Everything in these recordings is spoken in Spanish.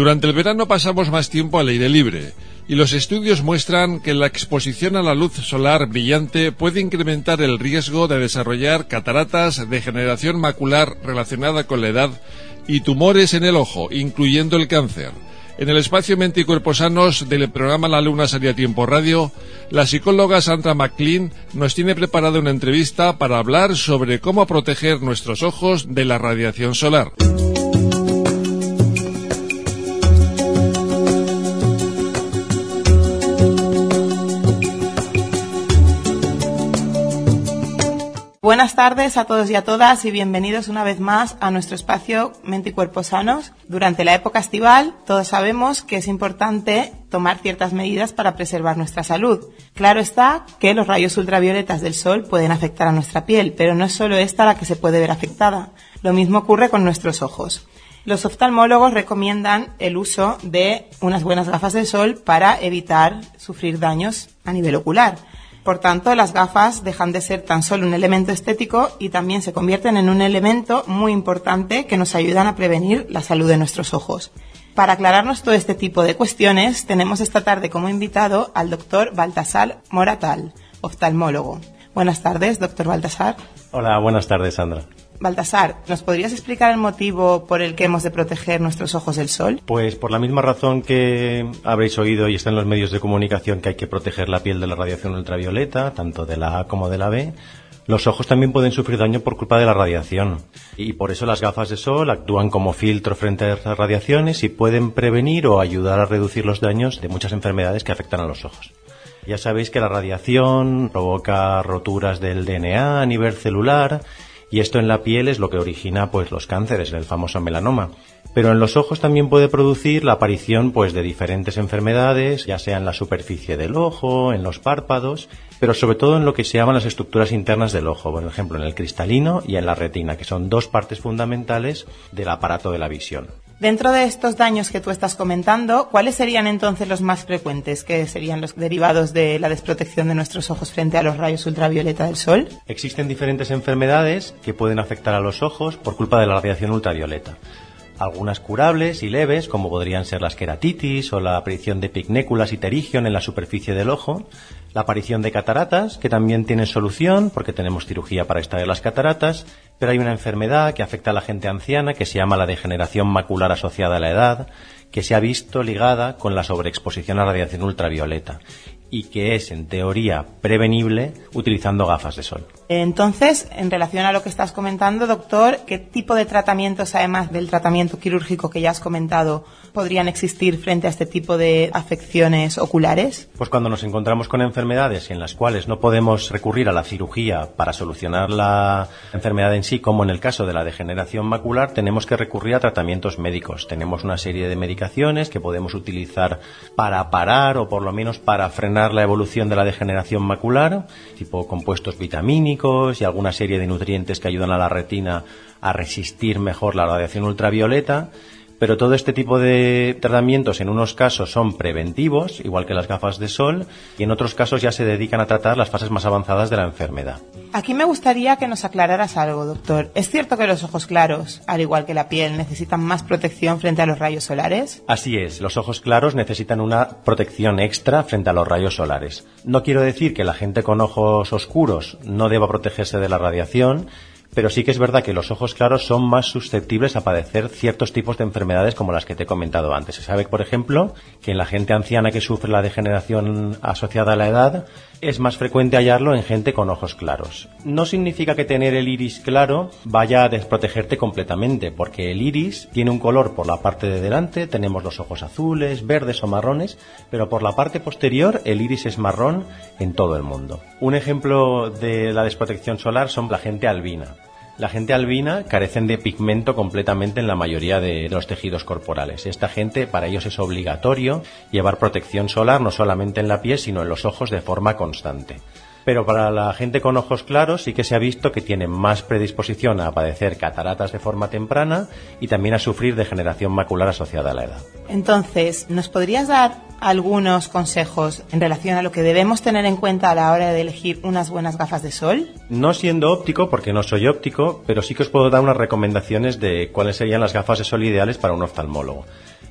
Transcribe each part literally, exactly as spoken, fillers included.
Durante el verano pasamos más tiempo al aire libre y los estudios muestran que la exposición a la luz solar brillante puede incrementar el riesgo de desarrollar cataratas, degeneración macular relacionada con la edad y tumores en el ojo, incluyendo el cáncer. En el espacio Mente y Cuerpo Sanos del programa La Luna Sale a Tiempo Radio, la psicóloga Sandra McLean nos tiene preparada una entrevista para hablar sobre cómo proteger nuestros ojos de la radiación solar. Buenas tardes a todos y a todas y bienvenidos una vez más a nuestro espacio Mente y Cuerpo Sanos. Durante la época estival, todos sabemos que es importante tomar ciertas medidas para preservar nuestra salud. Claro está que los rayos ultravioletas del sol pueden afectar a nuestra piel, pero no es solo esta la que se puede ver afectada. Lo mismo ocurre con nuestros ojos. Los oftalmólogos recomiendan el uso de unas buenas gafas de sol para evitar sufrir daños a nivel ocular. Por tanto, las gafas dejan de ser tan solo un elemento estético y también se convierten en un elemento muy importante que nos ayudan a prevenir la salud de nuestros ojos. Para aclararnos todo este tipo de cuestiones, tenemos esta tarde como invitado al doctor Baltasar Moratal, oftalmólogo. Buenas tardes, doctor Baltasar. Hola, buenas tardes, Sandra. Baltasar, ¿nos podrías explicar el motivo por el que hemos de proteger nuestros ojos del sol? Pues por la misma razón que habréis oído y está en los medios de comunicación que hay que proteger la piel de la radiación ultravioleta, tanto de la A como de la B, los ojos también pueden sufrir daño por culpa de la radiación. Y por eso las gafas de sol actúan como filtro frente a las radiaciones y pueden prevenir o ayudar a reducir los daños de muchas enfermedades que afectan a los ojos. Ya sabéis que la radiación provoca roturas del D N A a nivel celular. Y esto en la piel es lo que origina pues los cánceres, el famoso melanoma. Pero en los ojos también puede producir la aparición pues de diferentes enfermedades, ya sea en la superficie del ojo, en los párpados, pero sobre todo en lo que se llaman las estructuras internas del ojo, por ejemplo en el cristalino y en la retina, que son dos partes fundamentales del aparato de la visión. Dentro de estos daños que tú estás comentando, ¿cuáles serían entonces los más frecuentes, que serían los derivados de la desprotección de nuestros ojos frente a los rayos ultravioleta del sol? Existen diferentes enfermedades que pueden afectar a los ojos por culpa de la radiación ultravioleta. Algunas curables y leves, como podrían ser las queratitis o la aparición de pignéculas y terigion en la superficie del ojo, la aparición de cataratas, que también tienen solución porque tenemos cirugía para extraer las cataratas, pero hay una enfermedad que afecta a la gente anciana que se llama la degeneración macular asociada a la edad, que se ha visto ligada con la sobreexposición a radiación ultravioleta y que es, en teoría, prevenible utilizando gafas de sol. Entonces, en relación a lo que estás comentando, doctor, ¿qué tipo de tratamientos, además del tratamiento quirúrgico que ya has comentado, podrían existir frente a este tipo de afecciones oculares? Pues cuando nos encontramos con enfermedades en las cuales no podemos recurrir a la cirugía para solucionar la enfermedad en sí, como en el caso de la degeneración macular, tenemos que recurrir a tratamientos médicos. Tenemos una serie de medicaciones que podemos utilizar para parar o por lo menos para frenar la evolución de la degeneración macular, tipo compuestos vitamínicos y alguna serie de nutrientes que ayudan a la retina a resistir mejor la radiación ultravioleta. Pero todo este tipo de tratamientos en unos casos son preventivos, igual que las gafas de sol, y en otros casos ya se dedican a tratar las fases más avanzadas de la enfermedad. Aquí me gustaría que nos aclararas algo, doctor. ¿Es cierto que los ojos claros, al igual que la piel, necesitan más protección frente a los rayos solares? Así es, los ojos claros necesitan una protección extra frente a los rayos solares. No quiero decir que la gente con ojos oscuros no deba protegerse de la radiación, pero sí que es verdad que los ojos claros son más susceptibles a padecer ciertos tipos de enfermedades como las que te he comentado antes. Se sabe, por ejemplo, que en la gente anciana que sufre la degeneración asociada a la edad es más frecuente hallarlo en gente con ojos claros. No significa que tener el iris claro vaya a desprotegerte completamente, porque el iris tiene un color por la parte de delante, tenemos los ojos azules, verdes o marrones, pero por la parte posterior el iris es marrón en todo el mundo. Un ejemplo de la desprotección solar son la gente albina. La gente albina carecen de pigmento completamente en la mayoría de los tejidos corporales. Esta gente, para ellos es obligatorio llevar protección solar no solamente en la piel, sino en los ojos de forma constante. Pero para la gente con ojos claros sí que se ha visto que tienen más predisposición a padecer cataratas de forma temprana y también a sufrir degeneración macular asociada a la edad. Entonces, ¿nos podrías dar algunos consejos en relación a lo que debemos tener en cuenta a la hora de elegir unas buenas gafas de sol? No siendo óptico, porque no soy óptico, pero sí que os puedo dar unas recomendaciones de cuáles serían las gafas de sol ideales para un oftalmólogo.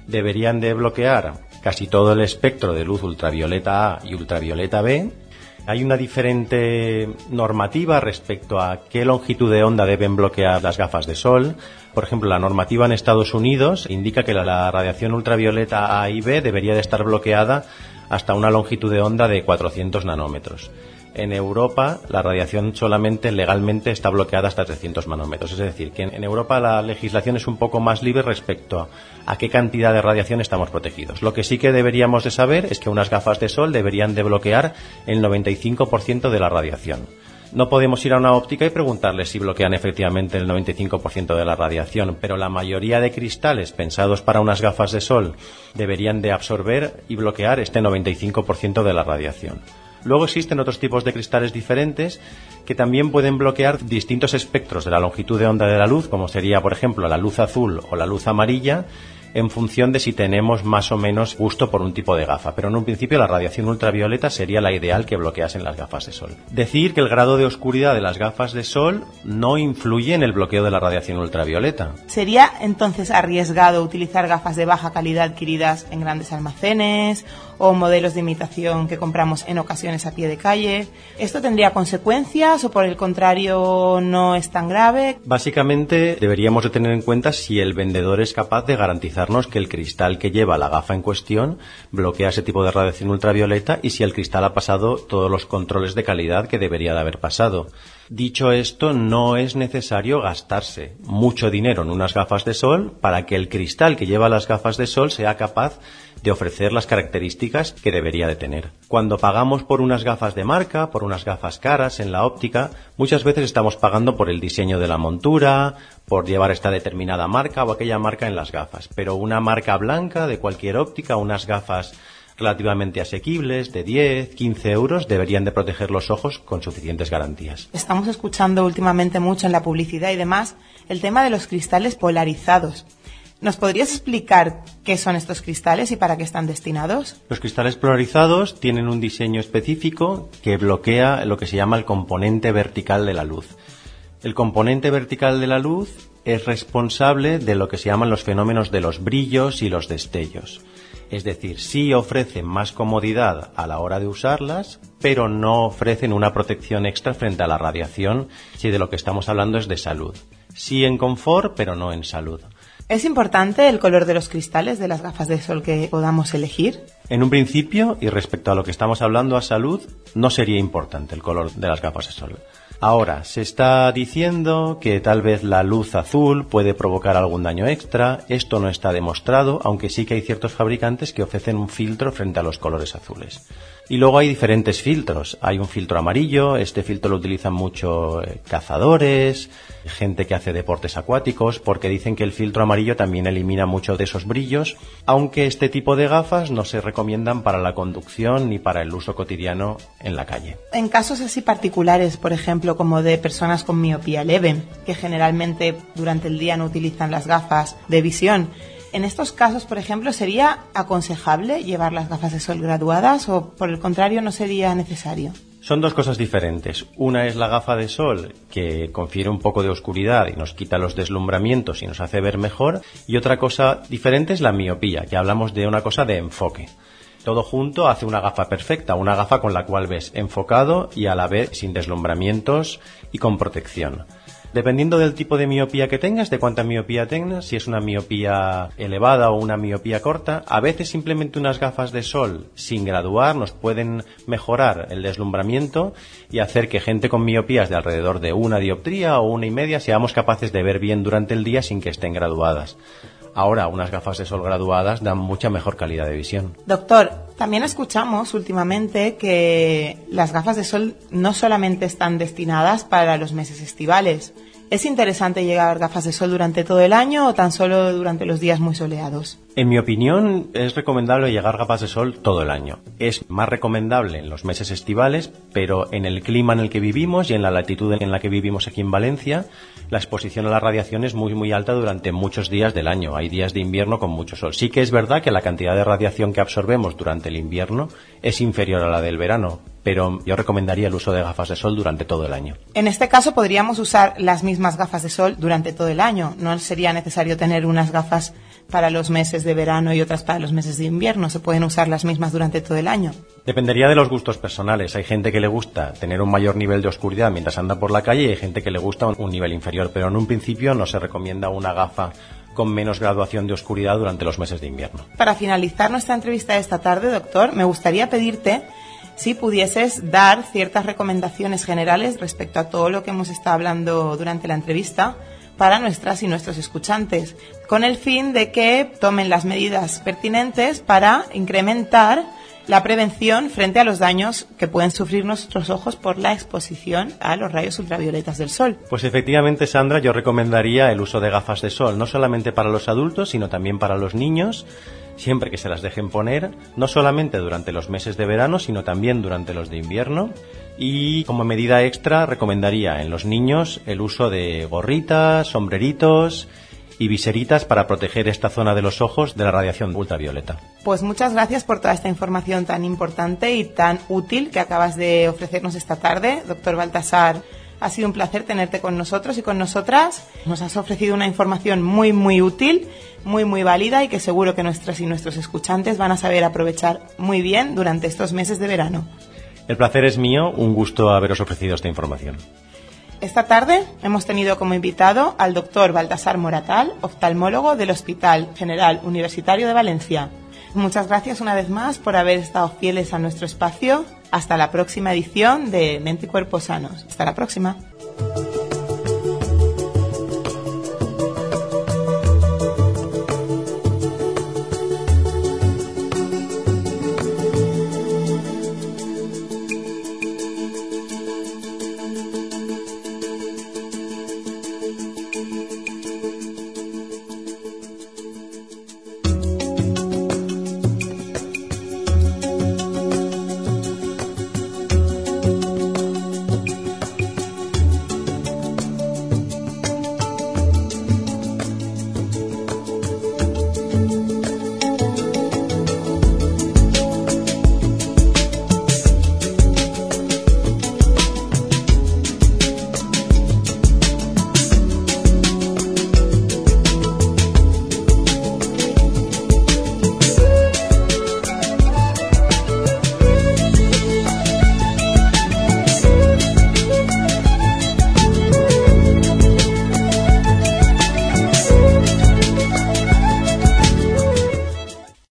deberían de bloquear casi todo el espectro de luz ultravioleta A y ultravioleta B. Hay una diferente normativa respecto a qué longitud de onda deben bloquear las gafas de sol. Por ejemplo, la normativa en Estados Unidos indica que la, la radiación ultravioleta A y B debería de estar bloqueada hasta una longitud de onda de cuatrocientos nanómetros. En Europa, la radiación solamente legalmente está bloqueada hasta trescientos nanómetros. Es decir, que en Europa la legislación es un poco más libre respecto a, a qué cantidad de radiación estamos protegidos. Lo que sí que deberíamos de saber es que unas gafas de sol deberían de bloquear el noventa y cinco por ciento de la radiación. No podemos ir a una óptica y preguntarles si bloquean efectivamente el noventa y cinco por ciento de la radiación, pero la mayoría de cristales pensados para unas gafas de sol deberían de absorber y bloquear este noventa y cinco por ciento de la radiación. Luego existen otros tipos de cristales diferentes que también pueden bloquear distintos espectros de la longitud de onda de la luz, como sería, por ejemplo, la luz azul o la luz amarilla, en función de si tenemos más o menos gusto por un tipo de gafa. Pero en un principio la radiación ultravioleta sería la ideal que bloqueasen las gafas de sol. Decir que el grado de oscuridad de las gafas de sol no influye en el bloqueo de la radiación ultravioleta. ¿Sería entonces arriesgado utilizar gafas de baja calidad adquiridas en grandes almacenes o modelos de imitación que compramos en ocasiones a pie de calle? ¿Esto tendría consecuencias o por el contrario no es tan grave? Básicamente deberíamos de tener en cuenta si el vendedor es capaz de garantizarnos que el cristal que lleva la gafa en cuestión bloquea ese tipo de radiación ultravioleta y si el cristal ha pasado todos los controles de calidad que debería de haber pasado. Dicho esto, no es necesario gastarse mucho dinero en unas gafas de sol para que el cristal que lleva las gafas de sol sea capaz de ofrecer las características que debería de tener. Cuando pagamos por unas gafas de marca, por unas gafas caras en la óptica, muchas veces estamos pagando por el diseño de la montura, por llevar esta determinada marca o aquella marca en las gafas. Pero una marca blanca de cualquier óptica, unas gafas relativamente asequibles, de diez, quince euros, deberían de proteger los ojos con suficientes garantías. Estamos escuchando últimamente mucho en la publicidad y demás el tema de los cristales polarizados. ¿Nos podrías explicar qué son estos cristales y para qué están destinados? Los cristales polarizados tienen un diseño específico que bloquea lo que se llama el componente vertical de la luz. El componente vertical de la luz es responsable de lo que se llaman los fenómenos de los brillos y los destellos. Es decir, sí ofrecen más comodidad a la hora de usarlas, pero no ofrecen una protección extra frente a la radiación si de lo que estamos hablando es de salud. Sí en confort, pero no en salud. ¿Es importante el color de los cristales de las gafas de sol que podamos elegir? En un principio, y respecto a lo que estamos hablando a salud, no sería importante el color de las gafas de sol. Ahora, se está diciendo que tal vez la luz azul puede provocar algún daño extra. Esto no está demostrado, aunque sí que hay ciertos fabricantes que ofrecen un filtro frente a los colores azules. Y luego hay diferentes filtros. Hay un filtro amarillo, este filtro lo utilizan mucho eh, cazadores, gente que hace deportes acuáticos, porque dicen que el filtro amarillo también elimina mucho de esos brillos, aunque este tipo de gafas no se recomiendan para la conducción ni para el uso cotidiano en la calle. En casos así particulares, por ejemplo, como de personas con miopía leve, que generalmente durante el día no utilizan las gafas de visión, en estos casos, por ejemplo, ¿sería aconsejable llevar las gafas de sol graduadas o, por el contrario, no sería necesario? Son dos cosas diferentes. Una es la gafa de sol, que confiere un poco de oscuridad y nos quita los deslumbramientos y nos hace ver mejor. Y otra cosa diferente es la miopía, que hablamos de una cosa de enfoque. Todo junto hace una gafa perfecta, una gafa con la cual ves enfocado y a la vez sin deslumbramientos y con protección. Dependiendo del tipo de miopía que tengas, de cuánta miopía tengas, si es una miopía elevada o una miopía corta, a veces simplemente unas gafas de sol sin graduar nos pueden mejorar el deslumbramiento y hacer que gente con miopías de alrededor de una dioptría o una y media seamos capaces de ver bien durante el día sin que estén graduadas. Ahora, unas gafas de sol graduadas dan mucha mejor calidad de visión. Doctor, también escuchamos últimamente que las gafas de sol no solamente están destinadas para los meses estivales. ¿Es interesante llevar gafas de sol durante todo el año o tan solo durante los días muy soleados? En mi opinión, es recomendable llevar gafas de sol todo el año. Es más recomendable en los meses estivales, pero en el clima en el que vivimos y en la latitud en la que vivimos aquí en Valencia, la exposición a la radiación es muy muy alta durante muchos días del año. Hay días de invierno con mucho sol. Sí que es verdad que la cantidad de radiación que absorbemos durante el invierno es inferior a la del verano, pero yo recomendaría el uso de gafas de sol durante todo el año. En este caso podríamos usar las mismas gafas de sol durante todo el año. No sería necesario tener unas gafas para los meses de verano y otras para los meses de invierno. Se pueden usar las mismas durante todo el año. Dependería de los gustos personales. Hay gente que le gusta tener un mayor nivel de oscuridad mientras anda por la calle y hay gente que le gusta un nivel inferior, pero en un principio no se recomienda una gafa con menos graduación de oscuridad durante los meses de invierno. Para finalizar nuestra entrevista de esta tarde, doctor, me gustaría pedirte si pudieses dar ciertas recomendaciones generales respecto a todo lo que hemos estado hablando durante la entrevista para nuestras y nuestros escuchantes, con el fin de que tomen las medidas pertinentes para incrementar la prevención frente a los daños que pueden sufrir nuestros ojos por la exposición a los rayos ultravioletas del sol. Pues efectivamente, Sandra, yo recomendaría el uso de gafas de sol, no solamente para los adultos, sino también para los niños, siempre que se las dejen poner, no solamente durante los meses de verano, sino también durante los de invierno. Y como medida extra recomendaría en los niños el uso de gorritas, sombreritos y viseritas para proteger esta zona de los ojos de la radiación ultravioleta. Pues muchas gracias por toda esta información tan importante y tan útil que acabas de ofrecernos esta tarde, doctor Baltasar. Ha sido un placer tenerte con nosotros y con nosotras. Nos has ofrecido una información muy, muy útil, muy, muy válida y que seguro que nuestras y nuestros escuchantes van a saber aprovechar muy bien durante estos meses de verano. El placer es mío, un gusto haberos ofrecido esta información. Esta tarde hemos tenido como invitado al doctor Baltasar Moratal, oftalmólogo del Hospital General Universitario de Valencia. Muchas gracias una vez más por haber estado fieles a nuestro espacio. Hasta la próxima edición de Mente y Cuerpo Sanos. Hasta la próxima.